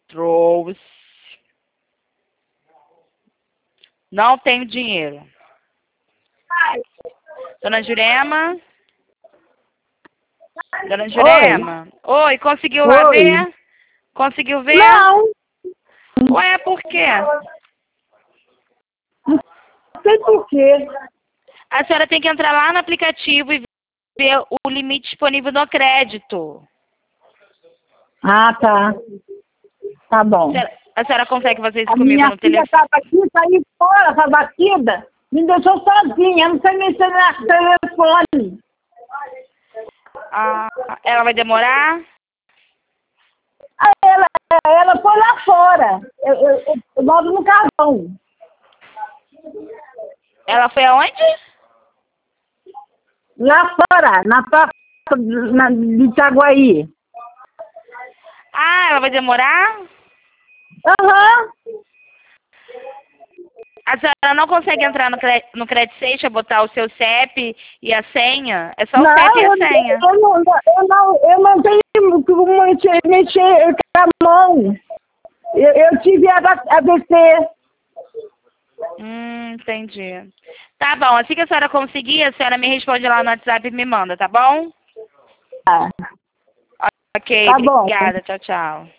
Trouxe. Não tenho dinheiro. Dona Jurema? Dona Jurema? Oi, conseguiu lá Oi. ver? Conseguiu ver? Não, Ué, por quê? não sei por quê. A senhora tem que entrar lá no aplicativo e ver o limite disponível no crédito. Ah, tá. Tá bom. A senhora consegue fazer isso A comigo minha no filha telefone? estava aqui, saiu fora, essa batida. Me deixou sozinha, não sei mexer no telefone. Ah, ela vai demorar? Aí ela foi lá fora. Eu moro no Carvão. Ela foi aonde? Lá fora, na praça de Itaguaí. Ah, ela vai demorar? Aham. A senhora não consegue entrar no Credit Station, botar o seu CEP e a senha? É só o CEP Não, e a senha. eu não tenho como mexer com a mão. Eu tive AVC. Entendi. Tá bom, assim que a senhora conseguir, a senhora me responde lá no WhatsApp e me manda, tá bom? Tá, Ok, tá bom. obrigada. Tchau, tchau.